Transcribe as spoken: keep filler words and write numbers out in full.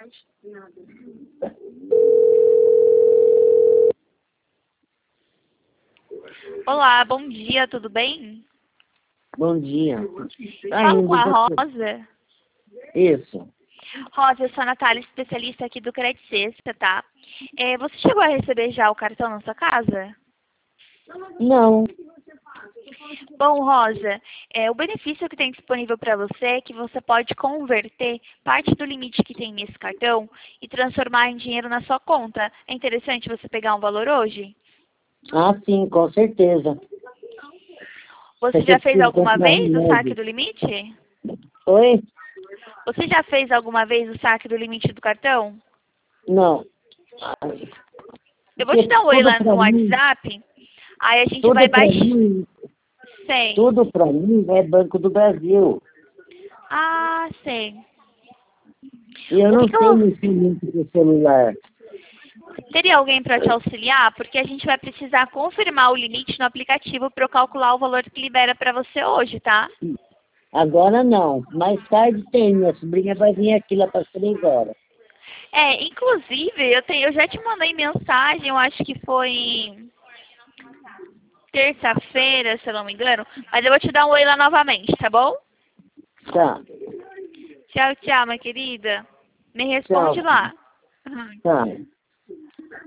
Olá, bom dia, tudo bem? Bom dia. Falo com a Ainda. Rosa. Isso. Rosa, eu sou a Natália, especialista aqui do Credit Sexta, tá? É, você chegou a receber já o cartão na sua casa? Não. Bom, Rosa, é, o benefício que tem disponível para você é que você pode converter parte do limite que tem nesse cartão e transformar em dinheiro na sua conta. É interessante você pegar um valor hoje? Ah, sim, com certeza. Você Você já fez precisa alguma comprar vez o saque remédio. do limite? Oi? Você já fez alguma vez o saque do limite do cartão? Não. Eu vou te Porque dar um oi tudo lá no pra mim, WhatsApp, aí a gente vai tudo pra baixar. mim, Sei. tudo pra mim é Banco do Brasil. Ah, sei. E eu O que não que eu... tenho esse link pro celular. Teria alguém para te auxiliar? Porque a gente vai precisar confirmar o limite no aplicativo para eu calcular o valor que libera para você hoje, tá? Agora não. Mais tarde tem. Minha sobrinha vai vir aqui lá para três horas. É, inclusive, eu, tenho, eu já te mandei mensagem, eu acho que foi terça-feira, se eu não me engano, mas eu vou te dar um oi lá novamente, tá bom? Tá. Tchau, tchau, minha querida. Me responde Tchau. lá. Tá.